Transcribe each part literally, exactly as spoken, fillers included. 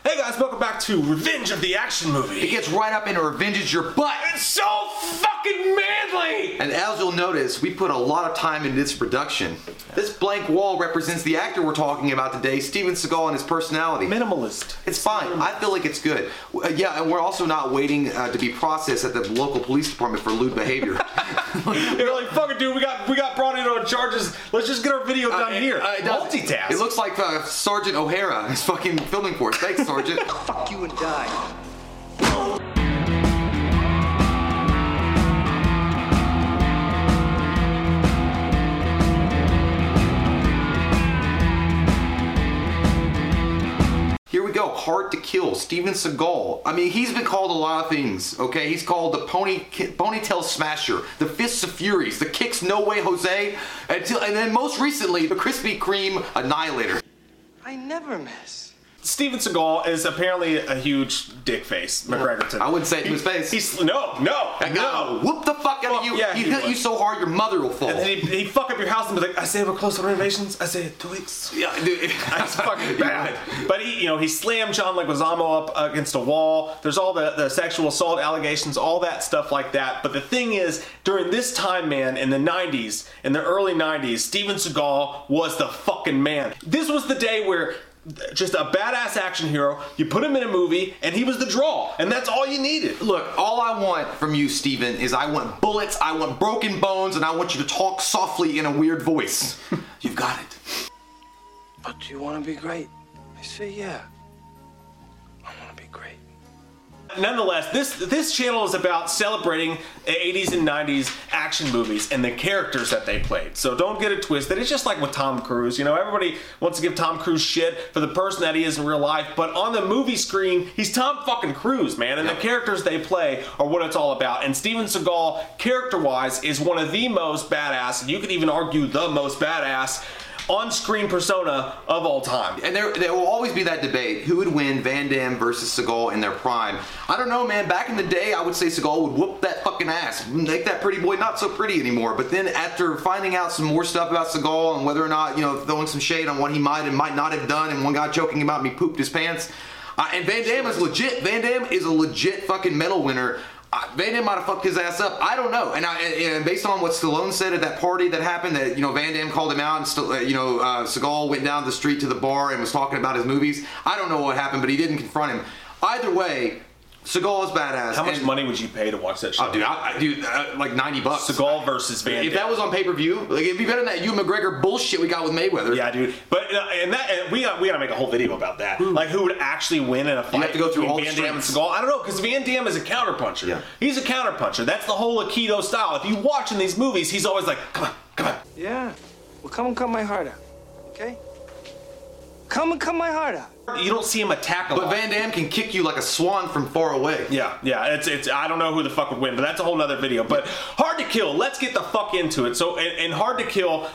Hey guys, welcome back to Revenge of the Action Movie. It gets right up into revenges your butt. It's so fucking manly! And as you'll notice, we put a lot of time into this production. This blank wall represents the actor we're talking about today, Steven Seagal, and his personality. Minimalist. It's fine. I feel like it's good. Uh, yeah, and we're also not waiting uh, to be processed at the local police department for lewd behavior. You're like, fuck it, dude. We got we got brought in on charges. Let's just get our video done uh, here. Uh, it does- Multitask. It looks like uh, Sergeant O'Hara is fucking filming for us. Thanks, Sergeant. Fuck you and die. Here we go, Hard to Kill, Steven Seagal. I mean, he's been called a lot of things, okay? He's called the pony ponytail smasher, the fists of furies, the kicks no way Jose, until, and then most recently, the Krispy Kreme annihilator. I never miss. Steven Seagal is apparently a huge dick face, McGregorton. I wouldn't say it to his face. He's no, no, no. Whoop the fuck out Well, of you. yeah, he he hit was. you so hard your mother will fall. And then he he fuck up your house and be like, I say we're close to renovations. I say two weeks. Yeah, dude. That's fucking bad. But he, you know, he slammed John Leguizamo up against a wall. There's all the, the sexual assault allegations, all that stuff like that. But the thing is, during this time, man, in the nineties, in the early nineties, Steven Seagal was the fucking man. This was the day where just a badass action hero, you put him in a movie, and he was the draw. And that's all you needed. Look, all I want from you, Steven, is I want bullets, I want broken bones, and I want you to talk softly in a weird voice. You've got it. But you want to be great? I say yeah. I want to be great. Nonetheless, this this channel is about celebrating eighties and nineties action movies and the characters that they played. So don't get it twisted. It's just like with Tom Cruise. You know, everybody wants to give Tom Cruise shit for the person that he is in real life, but on the movie screen, he's Tom fucking Cruise, man. And the characters they play are what it's all about. And Steven Seagal, character-wise, is one of the most badass, and you could even argue the most badass on-screen persona of all time. And there, there will always be that debate. Who would win, Van Damme versus Seagal in their prime? I don't know, man. Back in the day, I would say Seagal would whoop that fucking ass. Make that pretty boy not so pretty anymore. But then after finding out some more stuff about Seagal and whether or not, you know, throwing some shade on what he might and might not have done, and one guy joking about me pooped his pants. Uh, and Van Damme is legit. Van Damme is a legit fucking medal winner. Uh, Van Damme might have fucked his ass up. I don't know. And, I, and based on what Stallone said at that party that happened, that, you know, Van Damme called him out and, still, uh, you know, uh, Seagal went down the street to the bar and was talking about his movies. I don't know what happened, but he didn't confront him. Either way, Seagal is badass. How much and, money would you pay to watch that show? Oh, dude, I, I, dude uh, like ninety bucks. Seagal versus Van Damme. If that was on pay-per-view, like, it'd be better than that Hugh McGregor bullshit we got with Mayweather. Yeah, dude. But uh, and that and we got we gotta make a whole video about that. Ooh. Like who would actually win in a fight? have to go through between all the Van Damme and strengths. Seagal. I don't know, because Van Damme is a counterpuncher. Yeah. He's a counterpuncher. That's the whole Aikido style. If you watch in these movies, he's always like, come on, come on. Yeah. Well, come and cut my heart out. Okay? Come and cut my heart out. You don't see him attack a But lot. Van Damme can kick you like a swan from far away. Yeah, yeah, it's it's. I don't know who the fuck would win, but that's a whole nother video. But Hard to Kill. Let's get the fuck into it. So, and, and Hard to Kill.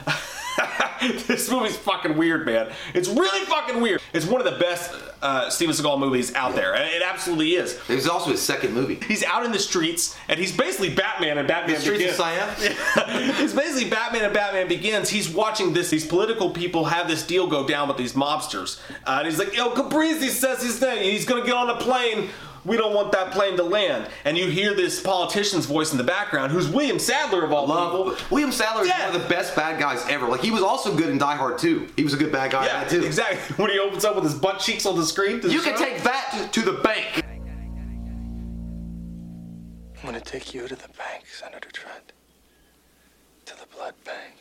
This movie's fucking weird, man. It's really fucking weird. It's one of the best uh, Steven Seagal movies out there. It absolutely is. It was also his second movie. He's out in the streets, and he's basically Batman and Batman The Streets Begins. of Siam? He's basically Batman and Batman Begins. He's watching this. These political people have this deal go down with these mobsters. Uh, and he's like, yo, Caprizi says his name. He's going to get on a plane. We don't want that plane to land. And you hear this politician's voice in the background, who's William Sadler of all people. Love. William Sadler is Yeah. one of the best bad guys ever. Like, he was also good in Die Hard two. He was a good bad guy in Yeah, that too. exactly. When he opens up with his butt cheeks on the screen. to the You can show. take that to, to the bank. I'm gonna take you to the bank, Senator Trent. To the blood bank.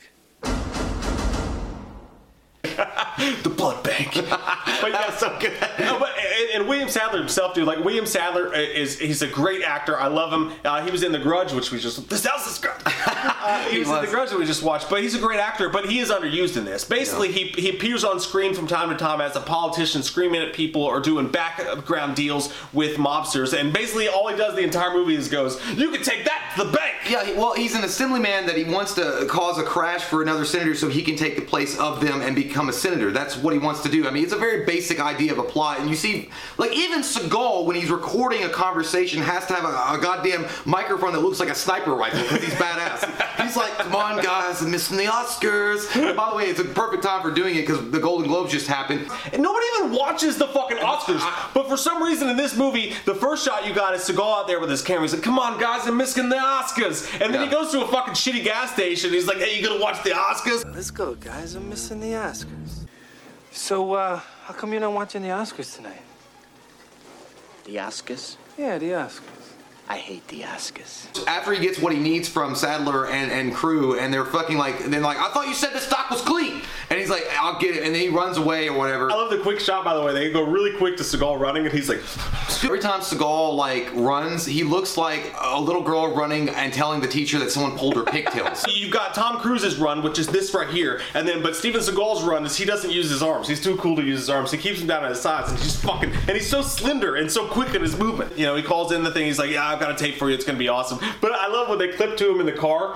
The blood bank. But yeah, so good. No, but and, and William Sadler himself, dude. Like William Sadler is he's a great actor. I love him. Uh, he was in The Grudge, which we just this house is good. Uh, he, He was, in was. The Grudge that we just watched. But he's a great actor. But he is underused in this. Basically, he he appears on screen from time to time as a politician, screaming at people or doing background deals with mobsters. And basically, all he does the entire movie is goes, "You can take that to the bank." Yeah, he, well, he's an assemblyman that he wants to cause a crash for another senator so he can take the place of them and become a senator. That's what he wants to do. I mean, it's a very basic idea of a plot. And you see, like, even Seagal, when he's recording a conversation, has to have a, a goddamn microphone that looks like a sniper rifle because he's badass. He's like, come on, guys, I'm missing the Oscars. And by the way, it's a perfect time for doing it because the Golden Globes just happened. And nobody even watches the fucking Oscars. But for some reason in this movie, the first shot you got is Seagal out there with his camera. He's like, come on, guys, I'm missing the Oscars. And then Yeah. he goes to a fucking shitty gas station. He's like, hey, you gonna watch the Oscars? Let's go, guys. I'm missing the Oscars. So, uh, how come you're not watching the Oscars tonight? The Oscars? Yeah, the Oscars. I hate the Oscars. After he gets what he needs from Sadler and, and crew, and they're fucking like, and they're like, I thought you said the stock was clean. And he's like, I'll get it. And then he runs away or whatever. I love the quick shot, by the way. They go really quick to Seagal running, and he's like, Every time Seagal like runs, he looks like a little girl running and telling the teacher that someone pulled her pigtails. you've got Tom Cruise's run, which is this right here, and then but Steven Seagal's run is he doesn't use his arms. He's too cool to use his arms. He keeps them down at his sides, and he's just fucking, and he's so slender and so quick in his movement. You know, he calls in the thing. He's like, yeah, I've got a tape for you. It's gonna be awesome. But I love when they clip to him in the car.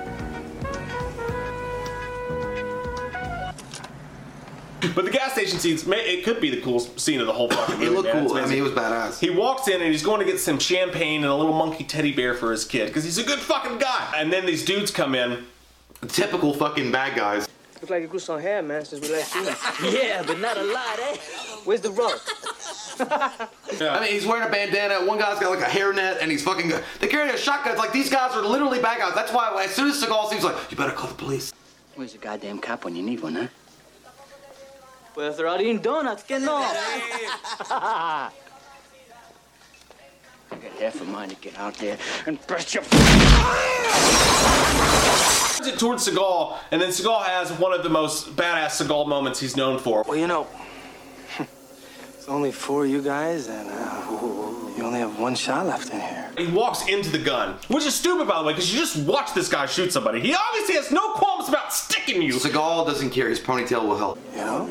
But the gas station scenes, it could be the coolest scene of the whole fucking movie. It looked man. It's cool. I amazing. mean, it was badass. He walks in and he's going to get some champagne and a little monkey teddy bear for his kid because he's a good fucking guy. And then these dudes come in. Typical fucking bad guys. Looks like you grew some hair, man, since we last seen you. Yeah, but not a lot, eh? Where's the rug? I mean, he's wearing a bandana. One guy's got like a hairnet, and he's fucking. They carry a shotgun. It's like these guys are literally bad guys. That's why as soon as Seagal seems like, you better call the police. Where's the goddamn cop when you need one, huh? Well, if they're out eating donuts, get no. I got half a mind to get out there and burst your It towards Seagal, and then Seagal has one of the most badass Seagal moments he's known for. Well, you know, it's only four of you guys, and uh, you only have one shot left in here. He walks into the gun, which is stupid, by the way, because you just watch this guy shoot somebody. He obviously has no qualms about sticking you. Seagal doesn't care. His ponytail will help. You know?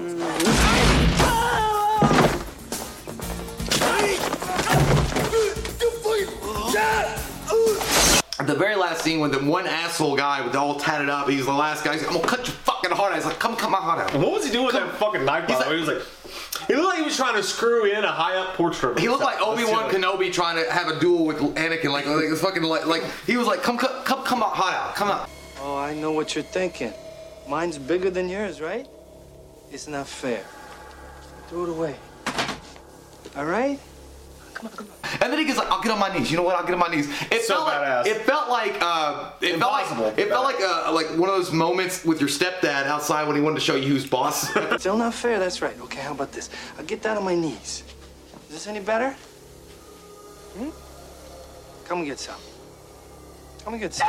The very last scene when the one asshole guy with the all tatted up, he's the last guy. He's like, I'm gonna cut your fucking heart out. He's like, come cut my heart out. What was he doing with that fucking knife? By He's the way, he was like, he looked like he was trying to screw in a high up portrait. of He looked like himself. Obi-Wan Let's do it. Kenobi trying to have a duel with Anakin. Like, like it's fucking like, like he was like, come cut, come, come out, heart out, come out. Oh, I know what you're thinking. Mine's bigger than yours, right? It's not fair. Throw it away. All right? And then he gets like, I'll get on my knees. You know what? I'll get on my knees. It So felt badass. like it felt like uh, it Impossible. felt like it felt like uh, like one of those moments with your stepdad outside when he wanted to show you who's boss. Still not fair, that's right. Okay, how about this? I'll get down on my knees. Is this any better? Hmm? Come and get some. Come and get some.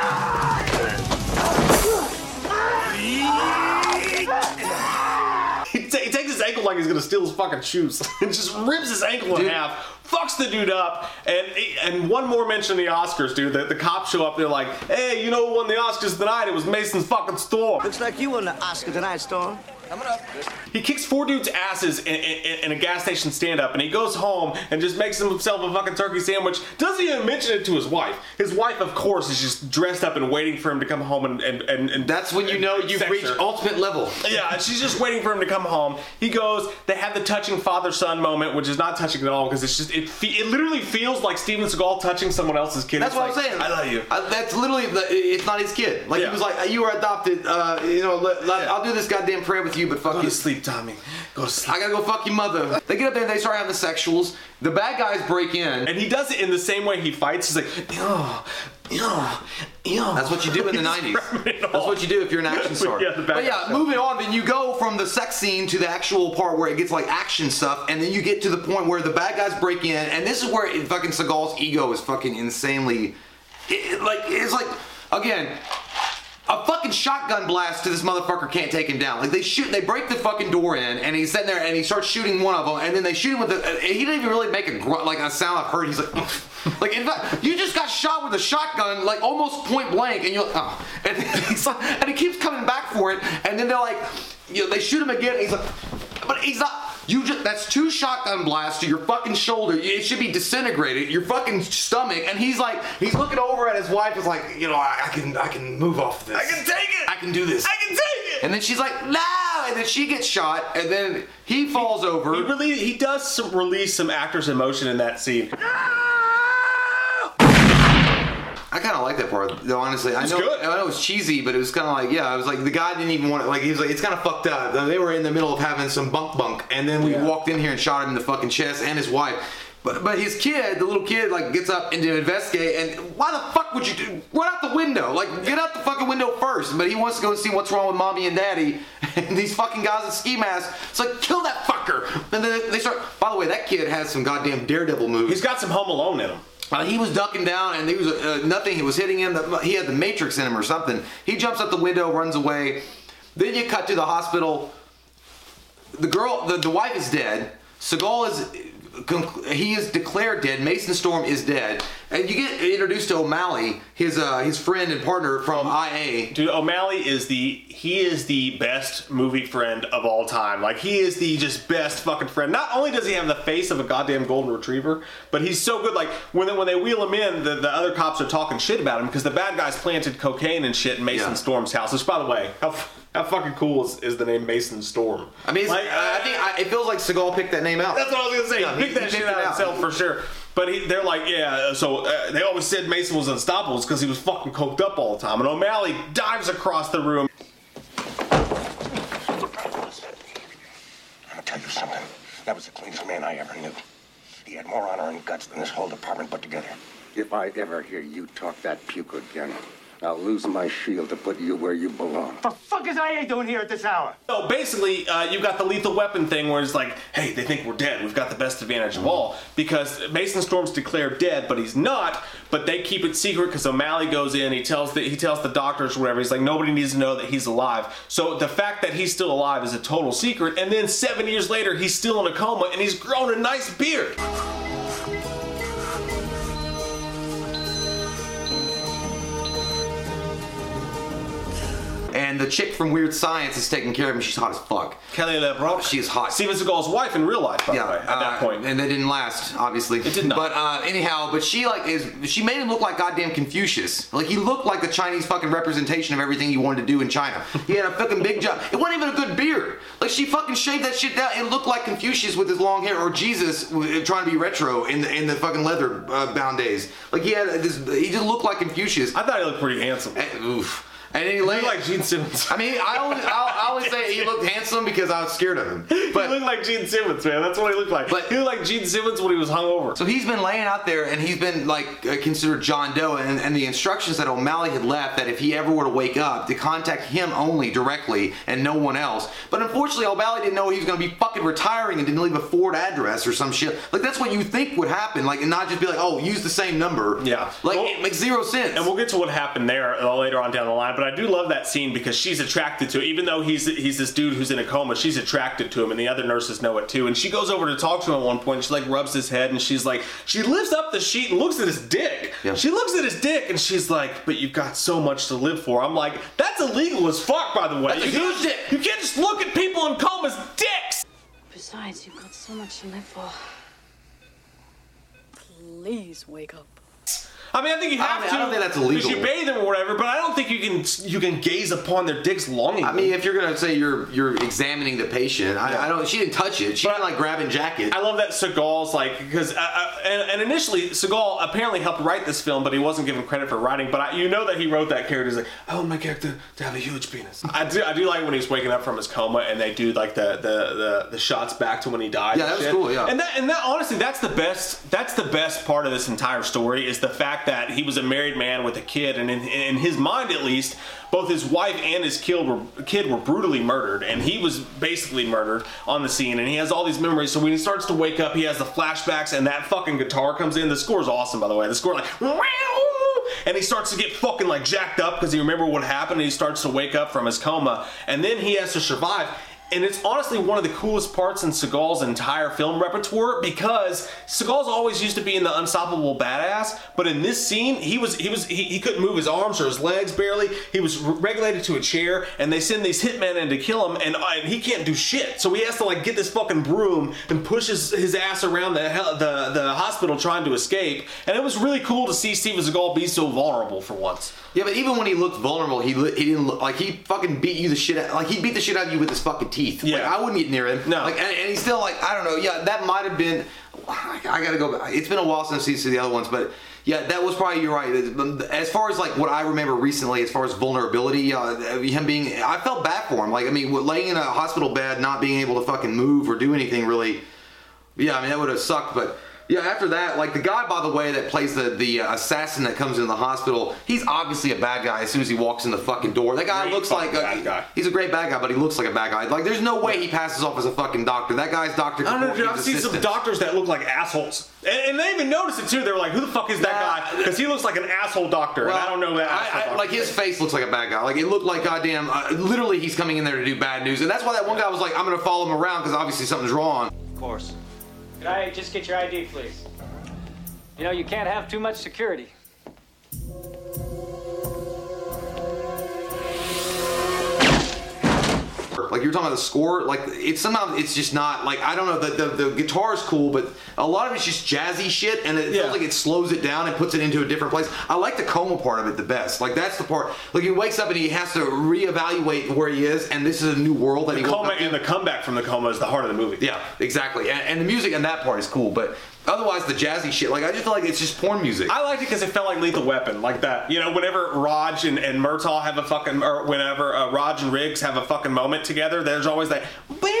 He, ta- he takes his ankle like he's gonna steal his fucking shoes and just rips his ankle in Dude. half, fucks the dude up, and and one more mention of the Oscars, dude. The, the cops show up, they're like, hey, you know who won the Oscars tonight? It was Mason's fucking store. Looks like you won the Oscar tonight, Storm. Coming up. He kicks four dudes' asses in, in, in a gas station stand-up, and he goes home and just makes himself a fucking turkey sandwich. Doesn't even mention it to his wife. His wife, of course, is just dressed up and waiting for him to come home and and, and, and That's when you know you've sex reached her. ultimate level. Yeah, and she's just waiting for him to come home. He goes. They have the touching father-son moment, which is not touching at all because it's just it. Fe- it literally feels like Steven Seagal touching someone else's kid. That's It's what like, I'm saying. I love you. Uh, that's literally, the, it's not his kid. Like Yeah. he was like, you were adopted. Uh, you know, let, let- Yeah. I'll do this goddamn prayer with you, but fuck Go you. to sleep, Tommy. Go to sleep. I gotta go fuck your mother. They get up there and they start having the sexuals. The bad guys break in. And he does it in the same way he fights. He's like, yo, yo, yo. That's what you do in the nineties. That's what you do if you're an action star. Yeah, the bad but yeah, guys. moving on, then you go from the sex scene to the actual part where it gets like action stuff, and then you get to the point where the bad guys break in, and this is where it, fucking Seagal's ego is fucking insanely, it, it, like it's like again. A fucking shotgun blast to this motherfucker can't take him down. Like they shoot, they break the fucking door in, and he's sitting there, and he starts shooting one of them, and then they shoot him with the. Uh, he didn't even really make a grunt, like a sound I've heard. He's like, like in fact, you just got shot with a shotgun, like almost point blank, and you're like, oh, and he's like, and he keeps coming back for it, and then they're like, you know, they shoot him again, and he's like, but he's not. You just, that's two shotgun blasts to your fucking shoulder. It should be disintegrated, your fucking stomach. And he's like, he's looking over at his wife. Is like, you know, I, I can, I can move off this. I can take it. I can do this. I can take it. And then she's like, no. And then she gets shot. And then he falls over. He really he does some, release some actor's emotion in that scene. I I kind of like that part, though. Honestly, I It's know good. I know it was cheesy, but it was kind of like, yeah, it was like the guy didn't even want it. Like he was like, it's kind of fucked up. They were in the middle of having some bunk bunk, and then we Yeah. walked in here and shot him in the fucking chest and his wife. But but his kid, the little kid, like gets up and to investigate. And why the fuck would you do? Run out the window, like get out the fucking window first. But he wants to go see what's wrong with mommy and daddy. And these fucking guys in ski masks, it's like kill that fucker. And then they start. By the way, that kid has some goddamn Daredevil moves. He's got some Home Alone in him. Uh, he was ducking down, and he was uh, nothing. He was hitting him. The, he had the Matrix in him or something. He jumps out the window, runs away. Then you cut to the hospital. The girl, the, the wife is dead. Seagal is he is declared dead. Mason Storm is dead, and you get introduced to O'Malley, his uh, his friend and partner from I A. Dude, O'Malley is the he is the best movie friend of all time. Like he is the just best fucking friend. Not only does he have the face of a goddamn golden retriever, but he's so good. Like when they, when they wheel him in, the, the other cops are talking shit about him because the bad guys planted cocaine and shit in Mason Yeah. Storm's house. Which, by the way, how how fucking cool is, is the name Mason Storm? I mean, it's, like, I think I, it feels like Seagal picked that name out. That's what I was gonna say. Yeah, he he- picked that he shit picked out it out. himself for sure. But he, they're like, yeah. So uh, they always said Mason was unstoppable because he was fucking coked up all the time. And O'Malley dives across the room. I'm gonna tell you something. That was the cleanest man I ever knew. He had more honor and guts than this whole department put together. If I ever hear you talk that puke again, I'll lose my shield to put you where you belong. The fuck is I A doing here at this hour? So basically, uh, you got the lethal weapon thing where it's like, hey, they think we're dead. We've got the best advantage of all. Because Mason Storm's declared dead, but he's not. But they keep it secret because O'Malley goes in. He tells the he tells the doctors or whatever. He's like, nobody needs to know that he's alive. So the fact that he's still alive is a total secret. And then seven years later, he's still in a coma and he's grown a nice beard. And the chick from Weird Science is taking care of him. She's hot as fuck. Kelly LeBrock. She is hot. Steven Seagal's wife in real life, by the way, at uh, that point. and they didn't last, obviously. It did not. But uh, anyhow, but she like is she made him look like goddamn Confucius. Like he looked like the Chinese fucking representation of everything you wanted to do in China. He had a fucking big job. It wasn't even a good beard. Like she fucking shaved that shit down. It looked like Confucius with his long hair, or Jesus w- trying to be retro in the in the fucking leather uh, bound days. Like he had this. He just looked like Confucius. I thought he looked pretty handsome. And, oof. And then he He lay looked like Gene Simmons. I mean, I always, I'll, I always say he looked handsome because I was scared of him. He But looked like Gene Simmons, man. That's what he looked like. But- he looked like Gene Simmons when he was hungover. so he's been laying out there, and he's been like uh, considered John Doe, and, and the instructions that O'Malley had left that if he ever were to wake up, to contact him only directly and no one else. But unfortunately, O'Malley didn't know he was going to be fucking retiring and didn't leave a Ford address or some shit. Like that's what you think would happen, like, and not just be like, oh, use the same number. Yeah. like Well- it makes zero sense. And we'll get to what happened there uh, later on down the line, but I do love that scene because she's attracted to it. Even though he's he's this dude who's in a coma, she's attracted to him, and the other nurses know it too. And she goes over to talk to him at one point, and she like rubs his head, and she's like, she lifts up the sheet and looks at his dick. Yeah. She looks at his dick, and she's like, but you've got so much to live for. I'm like, that's illegal as fuck, by the way. That's a you, huge can't, dick. you can't just look at people in comas' dicks. Besides, you've got so much to live for. Please wake up. I mean, I think you I have don't- to. I don't think that's Because illegal. you bathe them or whatever, but I don't think you can you can gaze upon their dicks longingly. I mean, if you're gonna say you're you're examining the patient, I, I don't. She didn't touch it. She But- didn't like grab and jack it. I love that Seagal's like, because uh, uh, and, and initially Seagal apparently helped write this film, but he wasn't given credit for writing. But I, you know that he wrote that character. He's like, I want my character to have a huge penis. I do, I do like when he's waking up from his coma and they do like the the the, the shots back to when he died. Yeah, and that was shit. cool, yeah. And that and that honestly, that's the best. That's the best part of this entire story is the fact that he was a married man with a kid, and in, in his mind at least, both his wife and his kid were, kid were brutally murdered, and he was basically murdered on the scene, and he has all these memories. So when he starts to wake up, he has the flashbacks, and that fucking guitar comes in. The score's awesome, by the way. The score like, and he starts to get fucking like jacked up because he remember what happened, and he starts to wake up from his coma, and then he has to survive. And it's honestly one of the coolest parts in Seagal's entire film repertoire because Seagal's always used to be in the unstoppable badass, but in this scene, he was he was he, he couldn't move his arms or his legs barely. He was re- regulated to a chair, and they send these hitmen in to kill him, and, uh, and he can't do shit. So he has to like get this fucking broom and push his, his ass around the, hell, the the hospital trying to escape. And it was really cool to see Steven Seagal be so vulnerable for once. Yeah, but even when he looked vulnerable, he li- he didn't look like he fucking beat you the shit out. Like he beat the shit out of you with his fucking teeth. Yeah. Like I wouldn't get near him. No. Like and, and he's still like I don't know. Yeah, that might have been. I gotta go back. It's been a while since I've seen the other ones, but yeah, that was probably, you're right. As far as like what I remember recently, as far as vulnerability, uh, him being, I felt bad for him. Like, I mean, laying in a hospital bed, not being able to fucking move or do anything really, yeah, I mean, that would have sucked, but yeah, after that, like the guy, by the way, that plays the the uh, assassin that comes into the hospital, he's obviously a bad guy as soon as he walks in the fucking door. That guy Great looks like a bad guy. He's a great bad guy, but he looks like a bad guy. Like, there's no way he passes off as a fucking doctor. That guy's Doctor I don't know, dude. I've Kevorkian's seen some assistant. doctors that look like assholes, and, and they even noticed it too. They were like, "Who the fuck is that Nah, guy?" Because he looks like an asshole doctor, Well, and I don't know that. I, asshole I, doctor. like his face looks like a bad guy. Like it looked like goddamn. Uh, literally, he's coming in there to do bad news, and that's why that one guy was like, "I'm gonna follow him around because obviously something's wrong." Of course. Could I just get your I D, please? You know, you can't have too much security. Like you're talking about the score, like it's sometimes it's just not like I don't know the the, the guitar is cool, but a lot of it's just jazzy shit, and it Yeah. feels like it slows it down and puts it into a different place. I like the coma part of it the best. Like that's the part. Like he wakes up and he has to reevaluate where he is, and this is a new world that the he woke coma up and to. the comeback from the coma is the heart of the movie. Yeah, exactly. And, and the music in that part is cool, but otherwise the jazzy shit, like I just feel like it's just porn music. I liked it because it felt like Lethal Weapon, like that. You know, whenever Raj and, and Murtaugh have a fucking, or whenever uh, Raj and Riggs have a fucking moment together, there's always that,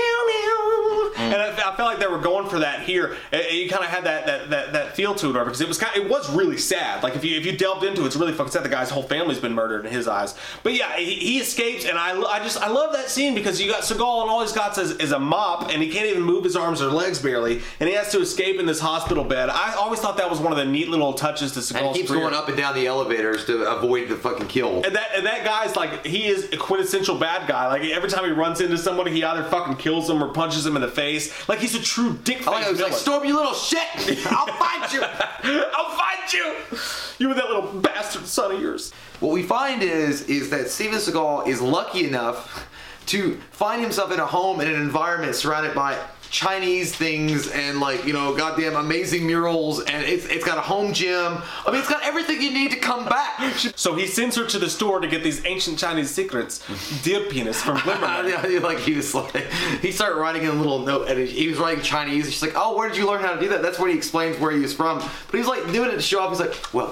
mm. and I, I felt like they were going for that here. It, you kind of had that, that that that feel to it, or because it was kind, it was really sad. Like if you if you delved into it, it's really fucking sad. The guy's whole family's been murdered in his eyes. But yeah, he, he escapes, and I, I just I love that scene because you got Seagal and all he's got is, is a mop, and he can't even move his arms or legs barely, and he has to escape in this hospital bed. I always thought that was one of the neat little touches to Seagal's and he keeps career. going up and down the elevators to avoid the fucking kill. And that and that guy's like, he is a quintessential bad guy. Like every time he runs into somebody, he either fucking kills them or punches them in the face. Like he's a true dick face I like it was like, villain. Storm, you little shit! I'll find you! I'll find you! You and that little bastard son of yours. What we find is is that Steven Seagal is lucky enough to find himself in a home, in an environment surrounded by Chinese things and like, you know, goddamn amazing murals, and it's it's got a home gym. I mean, it's got everything you need to come back. So he sends her to the store to get these ancient Chinese secrets. Dear penis from Glimmerman. Yeah, like he was like, he started writing in a little note, and he was writing Chinese. And she's like, "Oh, where did you learn how to do that?" That's when he explains where he was from. But he's like doing it to show off. He's like, "Well."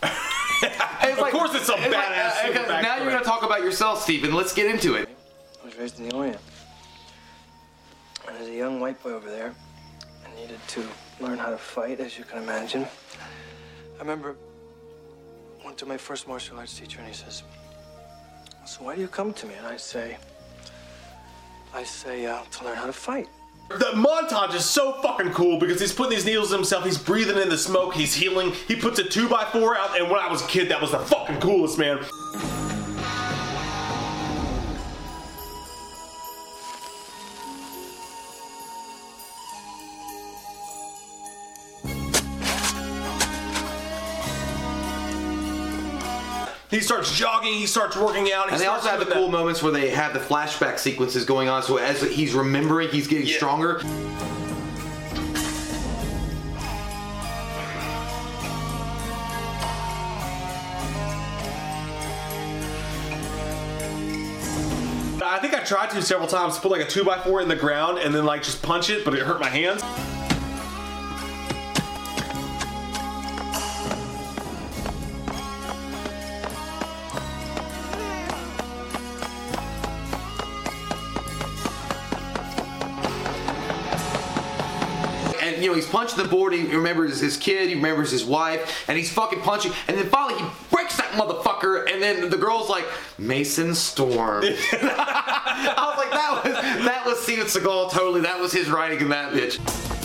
Of like, course it's a it's badass like, uh, super now you're backstory. gonna talk about yourself, Steven. Let's get into it. I was raised in the Orient. And as a young white boy over there, I needed to learn how to fight, as you can imagine. I remember I went to my first martial arts teacher, and he says, "So why do you come to me?" And I say, I say, uh, to learn how to fight. The montage is so fucking cool because he's putting these needles in himself, he's breathing in the smoke, he's healing, he puts a two by four out, and when I was a kid, that was the fucking coolest, man. He starts jogging, he starts working out. He And they starts also have the doing cool that- moments where they have the flashback sequences going on, so as he's remembering, he's getting Yeah. stronger. I think I tried to several times to put like a two by four in the ground and then like just punch it, but it hurt my hands. And you know, he's punching the board, he remembers his kid, he remembers his wife, and he's fucking punching, and then finally he breaks that motherfucker, and then the girl's like, Mason Storm. I was like, that was that was Steven Seagal totally, that was his writing in that bitch.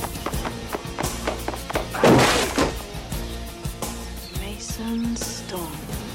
Mason Storm.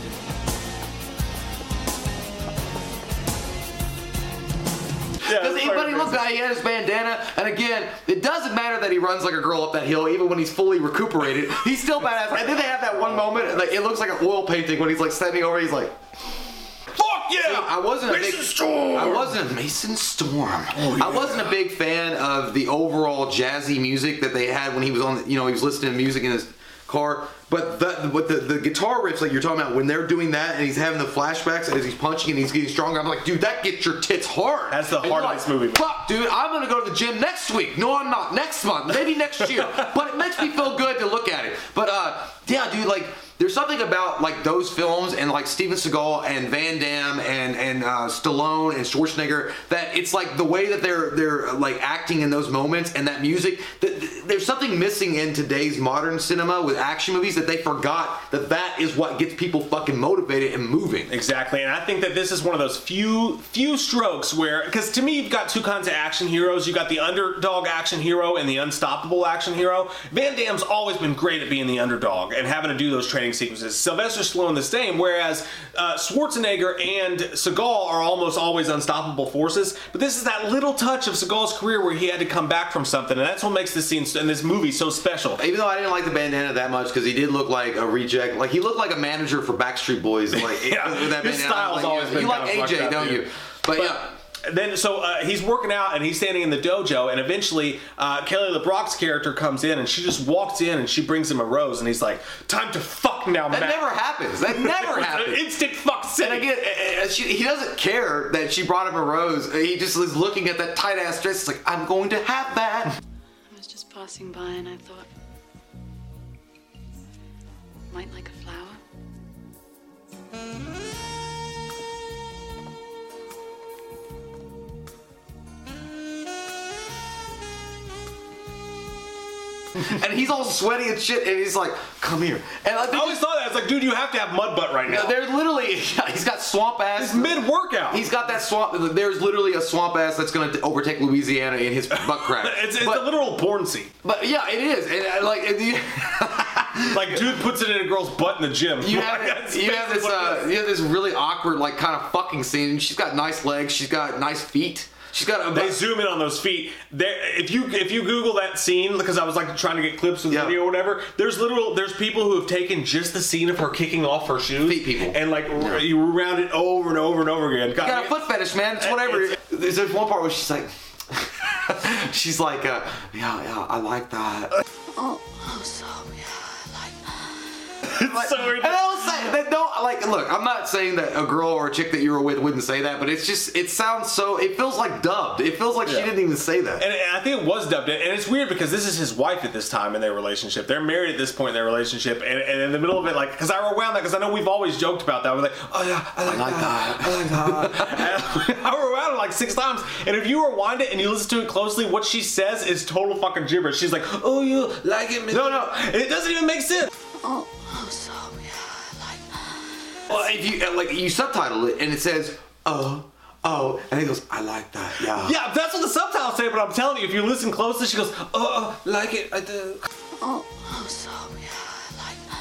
Yeah, Because it's but fucking he looked like he had his bandana, and again, it doesn't matter that he runs like a girl up that hill, even when he's fully recuperated. He's still badass. And then they have that one moment, like it looks like an oil painting when he's like standing over. He's like, Fuck yeah! I wasn't a Mason big Storm! I wasn't Mason Storm. I wasn't a big fan of the overall jazzy music that they had when he was on. You know, he was listening to music in his car. But the, with the, the guitar riffs like you're talking about, when they're doing that and he's having the flashbacks as he's punching and he's getting stronger, I'm like, dude, that gets your tits hard. That's the heart of like, this movie. Fuck, dude, I'm gonna go to the gym next week. No, I'm not. Next month, maybe next year. But it makes me feel good to look at it. But uh, yeah, dude, like. There's something about like those films and like Steven Seagal and Van Damme and and uh, Stallone and Schwarzenegger that it's like the way that they're they're like acting in those moments and that music. Th- th- there's something missing in today's modern cinema with action movies that they forgot that that is what gets people fucking motivated and moving. Exactly, and I think that this is one of those few few strokes where, because to me you've got two kinds of action heroes. You've got the underdog action hero and the unstoppable action hero. Van Damme's always been great at being the underdog and having to do those training sequences. Sylvester Stallone the same, whereas uh, Schwarzenegger and Seagal are almost always unstoppable forces. But this is that little touch of Seagal's career where he had to come back from something, and that's what makes this scene and this movie so special. Even though I didn't like the bandana that much because he did look like a reject, like he looked like a manager for Backstreet Boys. Like yeah, with that his bandana. style's like, always yeah, been you like kind of A J, up, don't dude. you? But, but yeah. Then, so uh, he's working out and he's standing in the dojo, and eventually uh, Kelly LeBrock's character comes in and she just walks in and she brings him a rose, and he's like, "Time to fuck now, That Matt." never happens. That never happens. Instant fuck city. And again, uh, she, he doesn't care that she brought him a rose. He just is looking at that tight ass dress. It's like, I'm going to have that. I was just passing by and I thought, might like a flower. And he's all sweaty and shit, and he's like, "Come here." And like, I always thought that. I was like, dude, you have to have mud butt right now. They're literally, yeah, he's got swamp ass. It's mid-workout. He's got that swamp. There's literally a swamp ass that's going to overtake Louisiana in his butt crack. it's it's but, a literal porn scene. But yeah, it is. And uh, like, and you, like, dude puts it in a girl's butt in the gym. you have, That's you have this, basically what it uh, is. you have this really awkward, like, kind of fucking scene. And she's got nice legs. She's got nice feet. She's got a. They zoom in on those feet. There, if you if you Google that scene, because I was like trying to get clips of the Yeah. video or whatever, there's literal there's people who have taken just the scene of her kicking off her shoes, Feet people. and like Yeah. you rewound it over and over and over again. God, You got a foot fetish, man. It's whatever. It's- There's this one part where she's like, she's like, uh, yeah, yeah, I like that. Oh, oh, so yeah, I like it's so weird. And I don't say that. Don't like. Look, I'm not saying that a girl or a chick that you were with wouldn't say that, but it's just it sounds so. It feels like dubbed. It feels like she Yeah. didn't even say that. And, and I think it was dubbed in, and it's weird because this is his wife at this time in their relationship. They're married at this point in their relationship, and, and in the middle of it, like, because I rewound that because I know we've always joked about that. We're like, oh yeah, I like, I like that. that. I like that. And I rewound it like six times, and if you rewind it and you listen to it closely, what she says is total fucking gibberish. She's like, oh, you like it? No, no. And it doesn't even make sense. Oh, oh, so yeah, I like that. Well, if you uh, like, you subtitle it and it says, oh, oh, and he goes, I like that. Yeah. Yeah, that's what the subtitles say, but I'm telling you, if you listen closely, she goes, oh, oh like it, I do. Oh, oh, so yeah,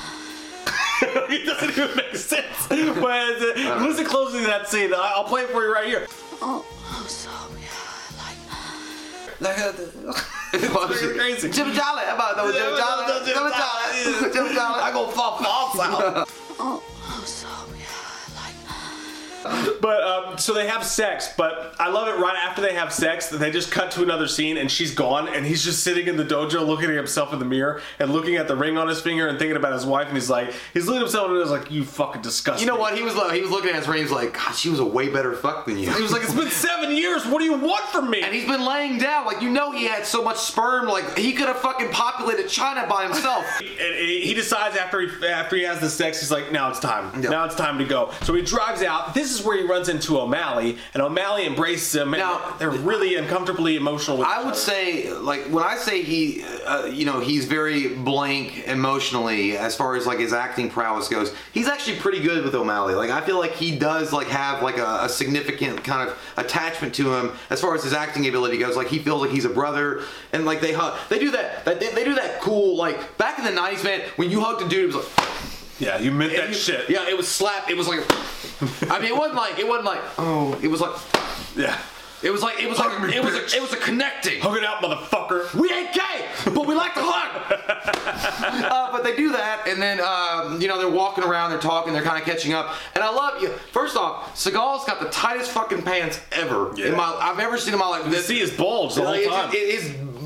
I like that. It doesn't even make sense. But uh, listen closely to that scene. I- I'll play it for you right here. Oh, oh, so yeah, I like that. Like, uh, It's really crazy. Jim Jolly. How about that? Jim Jolly. Jim Jolly. Jim Jolly. I go fall false out. Oh, oh, so yeah, I like that. But um, so they have sex, but I love it right after they have sex that they just cut to another scene and she's gone and he's just sitting in the dojo looking at himself in the mirror and looking at the ring on his finger and thinking about his wife, and he's like, he's looking at himself and he's like, you fucking disgusting. You know what? He was like, he was looking at his ring. He was like, God, she was a way better fuck than you. He was like, it's been seven years. What do you want from me? And he's been laying down. Like, you know, he had so much sperm. Like, he could have fucking populated China by himself. And he decides after he after he has the sex, he's like, now it's time. Yeah. Now it's time to go. So he drives out. This is where he runs into O'Malley, and O'Malley embraces him. Now, and they're really uncomfortably emotional with I each would other. say, like, when I say he, uh, you know, he's very blank emotionally as far as, like, his acting prowess goes, he's actually pretty good with O'Malley. Like, I feel like he does, like, have, like, a, a significant kind of attachment to him as far as his acting ability goes. Like, he feels like he's a brother, and, like, they hug. They do that, they, they do that cool, like, back in the nineties, man, when you hugged a dude, it was like... Yeah, you meant that you- shit. Yeah, it was slap. It was like... I mean, it wasn't like, it wasn't like, oh, it was like... Yeah. It was like, it was Hug like, me, it was, bitch. a, it was a connecting. Hug it out, motherfucker. We ain't gay, but we like to hug. uh, but they do that, and then um, you know, they're walking around, they're talking, they're kind of catching up. And I love you. First off, Seagal's got the tightest fucking pants ever Yeah. in my I've ever seen in my life. You see his bulge the whole It's- time. it- His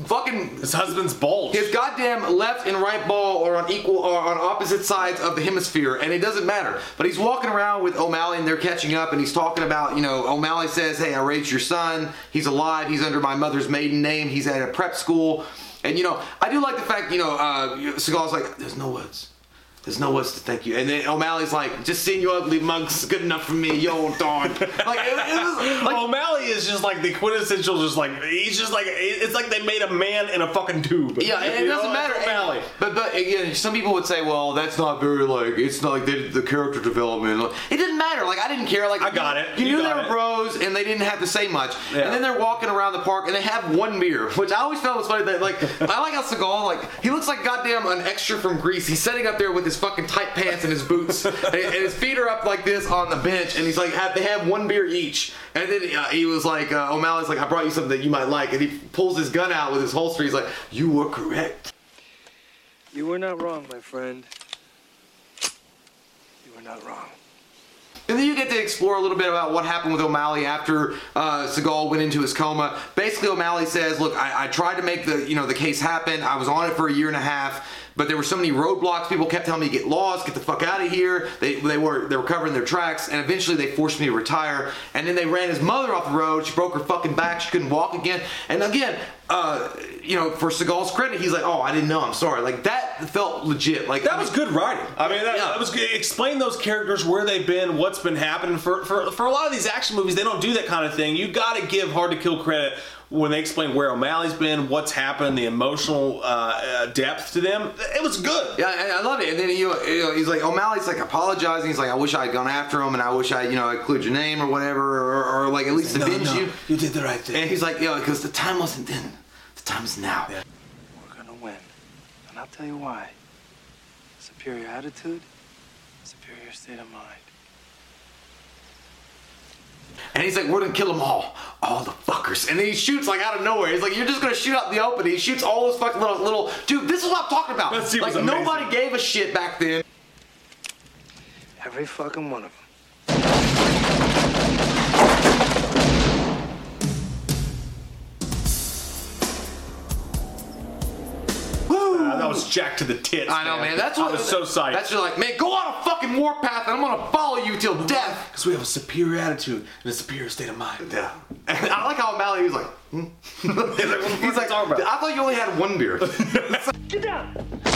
fucking his husband's bulge. His goddamn left and right ball are on equal or on opposite sides of the hemisphere, and it doesn't matter. But he's walking around with O'Malley, and they're catching up, and he's talking about, you know, O'Malley says, "Hey, I raised your son. He's alive. He's under my mother's maiden name. He's at a prep school." And you know, I do like the fact, you know, uh, Seagal's like, "There's no words. There's no words to thank you." And then O'Malley's like, "Just seeing you ugly mugs good enough for me, yo, dog." Like, it, it was, like O'Malley is just like the quintessential, just like he's just like it's like they made a man in a fucking tube. Yeah, and it You doesn't know, matter. it's O'Malley. And, but but again, some people would say, "Well, that's not very like it's not like they did the character development." It didn't matter. Like I didn't care. Like I got it. You, You knew they got were it. bros, and they didn't have to say much. Yeah. And then they're walking around the park, and they have one beer, which I always felt was funny. That like I like how Seagal, like he looks like goddamn an extra from Grease. He's sitting up there with his fucking tight pants and his boots, and, and his feet are up like this on the bench, and he's like, have, they have one beer each. And then uh, he was like, uh, O'Malley's like, "I brought you something that you might like," and he pulls his gun out with his holster. He's like, "You were correct. You were not wrong, my friend. You were not wrong." And then you get to explore a little bit about what happened with O'Malley after uh, Seagal went into his coma. Basically, O'Malley says, "Look, I, I tried to make the you know the case happen. I was on it for a year and a half, but there were so many roadblocks. People kept telling me to get lost, get the fuck out of here. They they were they were covering their tracks, and eventually they forced me to retire. And then they ran his mother off the road. She broke her fucking back. She couldn't walk again. And again." Uh, you know, for Seagal's credit, he's like, "Oh, I didn't know. I'm sorry." Like that felt legit. Like That I mean, was good writing. I mean, that, Yeah. that was good. Explain those characters, where they've been, what's been happening. For, for for a lot of these action movies, they don't do that kind of thing. You got to give Hard to Kill credit when they explain where O'Malley's been, what's happened, the emotional uh, uh, depth to them. It was good. Yeah, and I love it. And then he, you know, he's like, O'Malley's like apologizing. He's like, "I wish I had gone after him, and I wish I, you know, include your name or whatever, or, or like at least avenge you." You did the right thing. And he's like, "Yeah, because the time wasn't then. The time's now." We're gonna win. And I'll tell you why. Superior attitude, superior state of mind. And he's like, "We're gonna kill them all, all the fuckers." And then he shoots like out of nowhere. He's like, "You're just gonna shoot out in the open." He shoots all those fucking little, little. Dude, this is what I'm talking about. That scene was Like amazing. nobody gave a shit back then. Every fucking one of them. Uh, that was jacked to the tits. I know, man. That's what I was so psyched. That's just like, man, go on a fucking warpath, and I'm gonna follow you till death. Because we have a superior attitude and a superior state of mind. Yeah. And I like how O'Malley was like, hmm? He's like, what the fuck He's are you like, talking about? "I thought you only had one beer." Get down!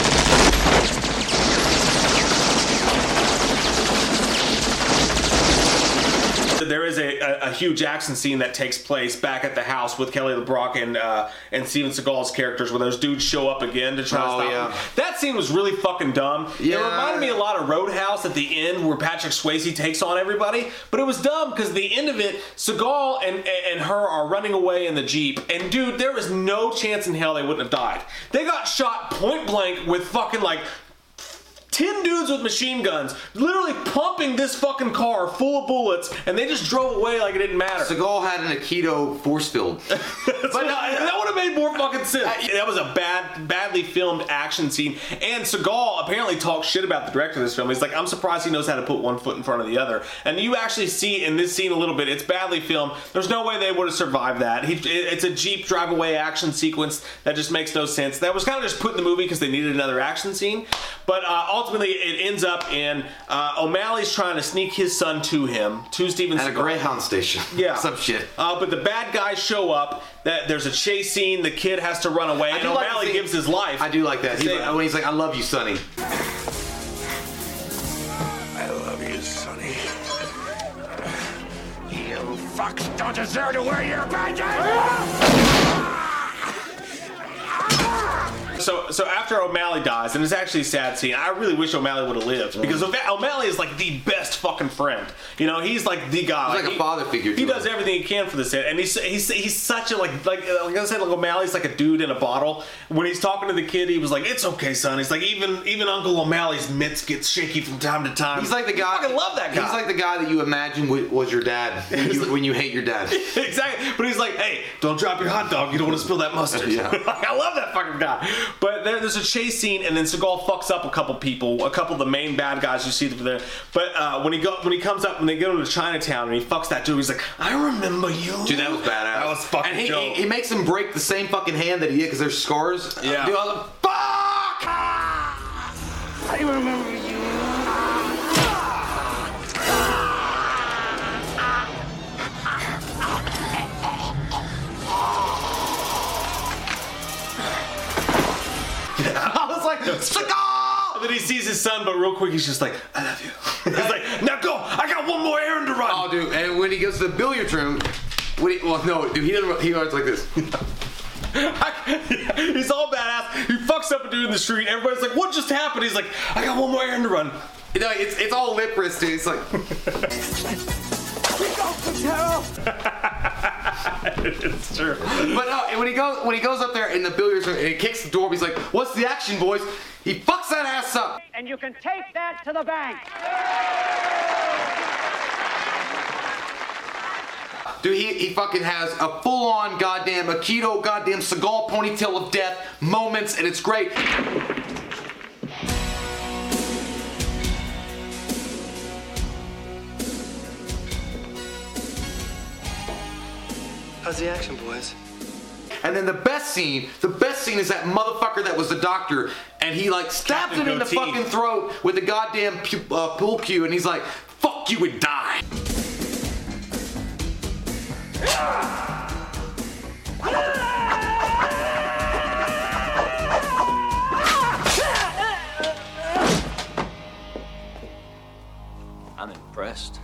There is a, a, a huge action scene that takes place back at the house with Kelly LeBrock and uh, and Steven Seagal's characters, where those dudes show up again to try Oh, to stop yeah. them. That scene was really fucking dumb. Yeah. It reminded me a lot of Roadhouse at the end, where Patrick Swayze takes on everybody, but it was dumb because at the end of it, Seagal and and her are running away in the Jeep, and dude, there was no chance in hell they wouldn't have died. They got shot point blank with fucking like ten dudes with machine guns, literally pumping this fucking car full of bullets, and they just drove away like it didn't matter. Seagal had an Aikido force field. but no, that would have made more fucking sense. That was a bad, badly filmed action scene. And Seagal apparently talks shit about the director of this film. He's like, "I'm surprised he knows how to put one foot in front of the other." And you actually see in this scene a little bit, it's badly filmed. There's no way they would have survived that. He, it's a Jeep drive away action sequence that just makes no sense. That was kind of just put in the movie because they needed another action scene. But uh, ultimately, it ends up in uh, O'Malley's trying to sneak his son to him, to Steven At a Seagal. Greyhound station. Yeah. Some shit. Uh, but the bad guys show up. That there's a chase scene. The kid has to run away, I and do like O'Malley the scene- gives his life. I do like that. He's Say- like, when he's like, "I love you, Sonny." I love you, Sonny. You fucks don't deserve to wear your badge. So, so after O'Malley dies, and it's actually a sad scene. I really wish O'Malley would have lived because O'Malley is like the best fucking friend. You know, he's like the guy. He's like a he- father figure He to does him. everything he can for this hit, and he's he's he's such a like like like I said, like O'Malley's like a dude in a bottle. When he's talking to the kid, he was like, "It's okay, son." He's like, even even Uncle O'Malley's mitts get shaky from time to time. He's like the guy. I fucking love that guy. He's like the guy that you imagine wa- was your dad when you, when you hate your dad. Exactly, but he's like, "Hey, don't drop your hot dog. You don't want to spill that mustard." Yeah. I love that fucking guy. But there, there's a chase scene, and then Seagal fucks up a couple people, a couple of the main bad guys you see there. But uh, when he go, when he comes up, when they go to Chinatown, and he fucks that dude, he's like, "I remember you." Dude, that was badass. That was fucking And he, dope. he, he makes him break the same fucking hand that he did because there's scars. Yeah. Dude, I was like, fuck! I remember you. I was like, Seagal! And then he sees his son, but real quick, he's just like, "I love you." He's like, "Now go! I got one more errand to run." Oh, dude, and when he goes to the billiard room, when he, well, no, dude, he doesn't. He runs like this. He's all badass. He fucks up a dude in the street. Everybody's like, "What just happened?" He's like, "I got one more errand to run." You know, it's it's all lip wrist, dude. It's like. It's true. But no, and when he goes when he goes up there in the billiards room and he kicks the door, he's like, "What's the action, boys?" He fucks that ass up. And you can take that to the bank. Dude, he, he fucking has a full-on goddamn Aikido goddamn Seagal ponytail of death moments, and it's great. How's the action, boys? And then the best scene, the best scene is that motherfucker that was the doctor, and he like stabs Captain him in the Goatee. fucking throat with the goddamn pu- uh, pool cue, and he's like, "Fuck you and die." I'm impressed.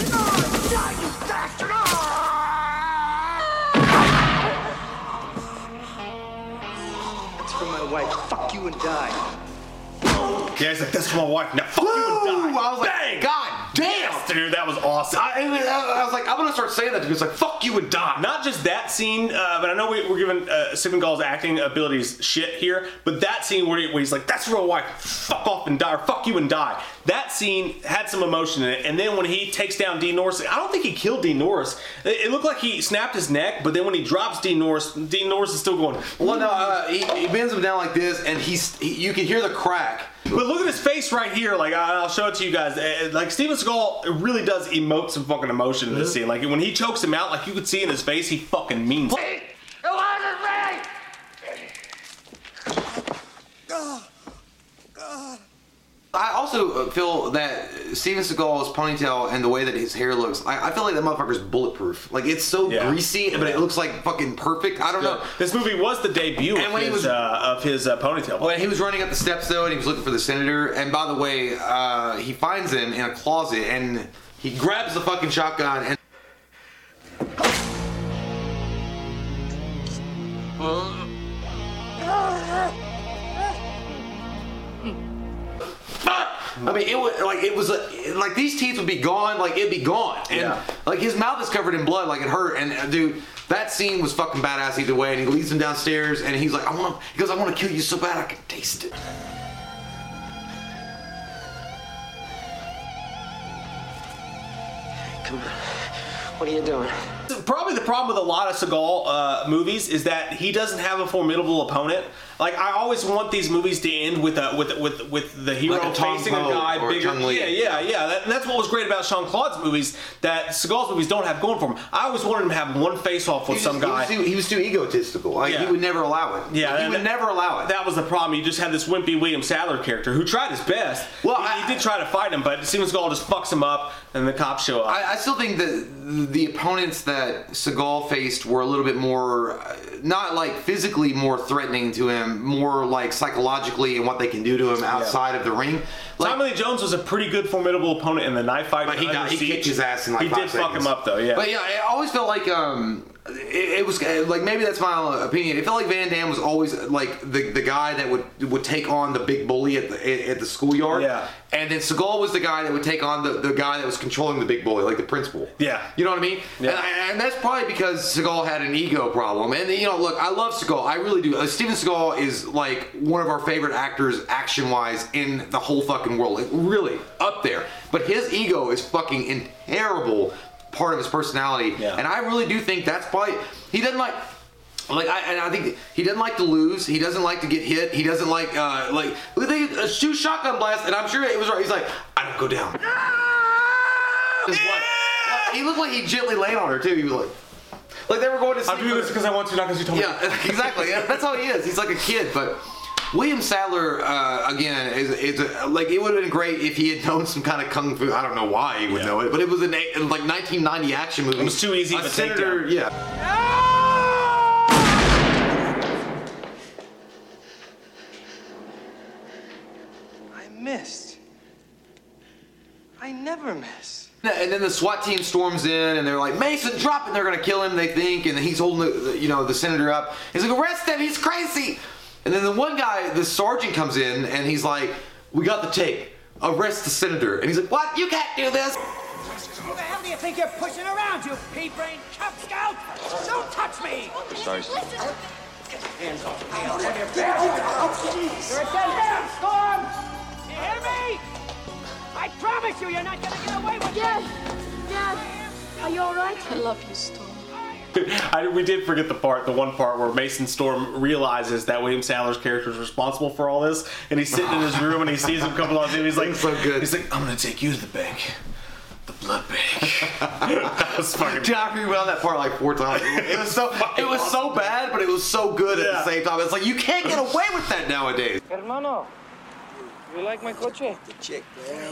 That's for my wife. Fuck you and die. Yeah, he's like, "That's for my wife. Now fuck you and die." Woo! I was like, Bang! God damn! Yes, dude, that was awesome. I, I was like, I'm gonna start saying that to people. It's like, "Fuck you and die." Not just that scene, uh, but I know we, we're giving uh, Seagal's acting abilities shit here, but that scene where, he, where he's like, "That's for my wife, fuck off and die, or fuck you and die." That scene had some emotion in it, and then when he takes down Dean Norris, I don't think he killed Dean Norris. It, it looked like he snapped his neck, but then when he drops Dean Norris, Dean Norris is still going. Well, no, uh, he, he bends him down like this, and he's he, you can hear the crack. But look at his face right here. Like, I'll show it to you guys. Uh, Like, Steven Seagal really does emote some fucking emotion in this scene. Like, when he chokes him out, like you could see in his face, he fucking means it. It wasn't me! I also feel that Steven Seagal's ponytail and the way that his hair looks, I, I feel like that motherfucker's bulletproof. Like, it's so Yeah. greasy, but it looks like fucking perfect. I don't know. This movie was the debut And of when he his, was- uh, of his uh, ponytail. When he was running up the steps, though, and he was looking for the senator, and by the way, uh, he finds him in a closet, and he grabs the fucking shotgun, and I mean, it was like it was a, like these teeth would be gone, like it'd be gone, and Yeah. like his mouth is covered in blood, like it hurt. And uh, dude, that scene was fucking badass either way. And he leads him downstairs, and he's like, "I want," he goes, "I want to kill you so bad I can taste it." Come on. What are you doing? Probably the problem with a lot of Seagal uh, movies is that he doesn't have a formidable opponent. Like, I always want these movies to end with a, with with with the hero Like a Tom facing a Poe guy or a bigger. Chung Lee. Yeah, yeah, yeah. That, and that's what was great about Jean Claude's movies that Seagal's movies don't have going for him. I always wanted him to have one face off with He some was- guy. He was, too, he was too egotistical. Like, Yeah. he would never allow it. Yeah, Like, he and would that- never allow it. That was the problem. You just had this wimpy William Sadler character who tried his best. Well, he, I- he did try to fight him, but Steven Seagal just fucks him up, and the cops show up. I, I still think that the opponents that Seagal faced were a little bit more, uh, not like physically more threatening to him, more like psychologically and what they can do to him outside of the ring. Like, Tommy Lee Jones was a pretty good formidable opponent in the knife fight. But he got- Under he Siege. kicked his ass in, like, He five did fuck seconds. him up though, yeah. But yeah, I always felt like um, it, it was uh, like maybe that's my opinion. It felt like Van Damme was always like the the guy that would would take on the big bully at the at the schoolyard. Yeah. And then Seagal was the guy that would take on the, the guy that was controlling the big bully, like the principal. Yeah. You know what I mean? Yeah. And, I- and that's probably because Seagal had an ego problem. And you know, look, I love Seagal. I really do. Uh, Steven Seagal is like one of our favorite actors, action-wise, in the whole fucking world. Like, really up there. But his ego is fucking in terrible part of his personality. Yeah. And I really do think that's probably he doesn't like. Like I, and I think he doesn't like to lose. He doesn't like to get hit. He doesn't like uh, like they uh, shoot shotgun blast. And I'm sure it was right. He's like, I don't go down. His wife. He looked like he gently laid on her too. He was like, like they were going to sleep. I'm doing this because I want to, not because you told yeah, me. Yeah, exactly. That's how he is. He's like a kid. But William Sadler, uh, again, is, is a, like it would have been great if he had known some kind of kung fu. I don't know why he would yeah. know it, but it was a like nineteen ninety action movie. It was too easy. A to senator, take down. yeah. Missed. I never miss. And then the SWAT team storms in, and they're like, Mason, drop it. They're gonna kill him, they think, and he's holding the, you know, the senator up. He's like, arrest him, he's crazy. And then the one guy, the sergeant, comes in, and he's like, we got the tape. Arrest the senator. And he's like, what? You can't do this. Who the hell do you think you're pushing around, you pea-brain Cub Scout? Don't touch me! Sorry, sir. Get your hands off me. I'll have your hands. You're a dead man, Storm! You hear me? I promise you, you're not gonna get away with it. Dad, Dad, are you all right? I love you, Storm. I, we did forget the part, the one part where Mason Storm realizes that William Sadler's character is responsible for all this, and he's sitting in his room and he sees him come along, and he's like, so good. He's like, I'm gonna take you to the bank. The blood bank. That was fucking. Dude, I rewound that part like four times. It was so, it was so bad, but it was so good at yeah. the same time. It's like you can't get away with that nowadays. Hermano, you like my coche? The chick, man.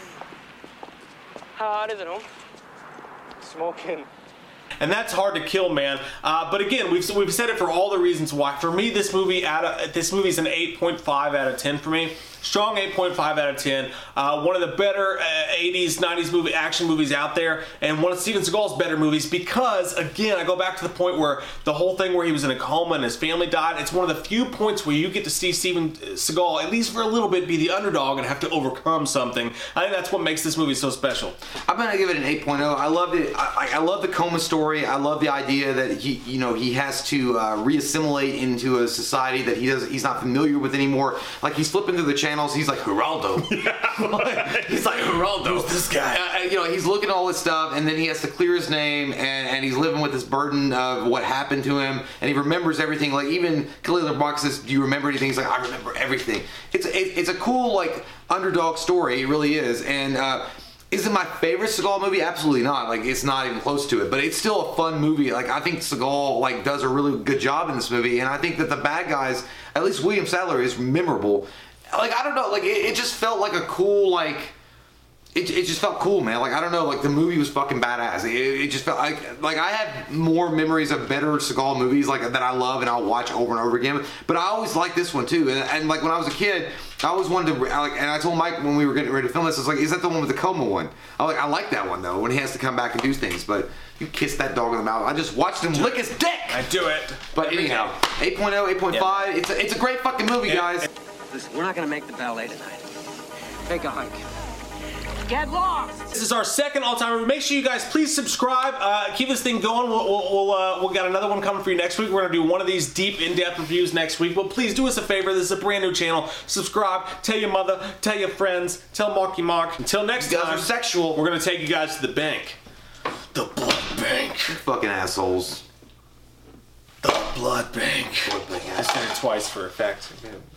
How hot is it, home? Smoking. And that's hard to kill, man. Uh, but again, we've we've said it for all the reasons why. For me, this movie out of this movie is an eight point five out of ten for me. Strong eight point five out of ten. Uh, one of the better uh, eighties, nineties movie action movies out there, and one of Steven Seagal's better movies because, again, I go back to the point where the whole thing where he was in a coma and his family died. It's one of the few points where you get to see Steven Seagal, at least for a little bit, be the underdog and have to overcome something. I think that's what makes this movie so special. I'm gonna give it an eight point oh. I loved it. I, I love the coma story. I love the idea that he, you know, he has to uh, reassimilate into a society that he does he's not familiar with anymore. Like he's flipping through the channels. He's like Geraldo. Yeah. He's like Geraldo. Who's this guy? Uh, you know, he's looking at all this stuff, and then he has to clear his name, and, and he's living with this burden of what happened to him, and he remembers everything. Like even Khalil Box says, "Do you remember anything?" He's like, "I remember everything." It's it, it's a cool like underdog story. It really is, and. Uh, Is it my favorite Seagal movie? Absolutely not. Like it's not even close to it. But it's still a fun movie. Like I think Seagal like does a really good job in this movie, and I think that the bad guys, at least William Sadler, is memorable. Like I don't know. Like it, it just felt like a cool like. It, it just felt cool, man. Like I don't know. Like the movie was fucking badass. It, it just felt like like I have more memories of better Seagal movies like that I love and I'll watch over and over again. But I always liked this one too. And, and like when I was a kid, I always wanted to like. And I told Mike when we were getting ready to film this, I was like, "Is that the one with the coma one?" I like I like that one though when he has to come back and do things. But you kiss that dog in the mouth. I just watched him lick his dick. I do it. But anyhow, eight point oh, eight point five. Yeah. It's a, it's a great fucking movie, yeah. guys. Listen, we're not gonna make the ballet tonight. Take a hike. Get lost! This is our second all-time review. Make sure you guys please subscribe. Uh, keep this thing going. We'll we'll we'll, uh, we'll got another one coming for you next week. We're gonna do one of these deep, in-depth reviews next week. But please do us a favor. This is a brand new channel. Subscribe. Tell your mother. Tell your friends. Tell Marky Mark. Until next you guys time, are sexual. We're gonna take you guys to the bank. The blood bank. You fucking assholes. The blood bank. Blood bank. I said it twice for effect.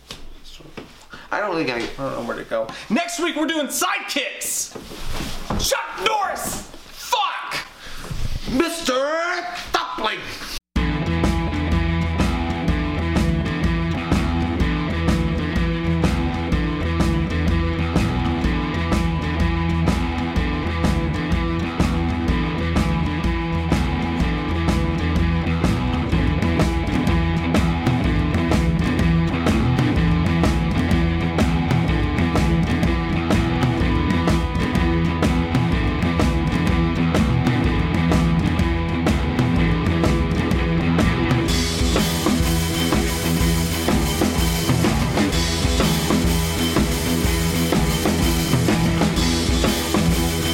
I don't think I... I don't know where to go. Next week, we're doing sidekicks! Chuck Norris! Fuck! Mister Toppling!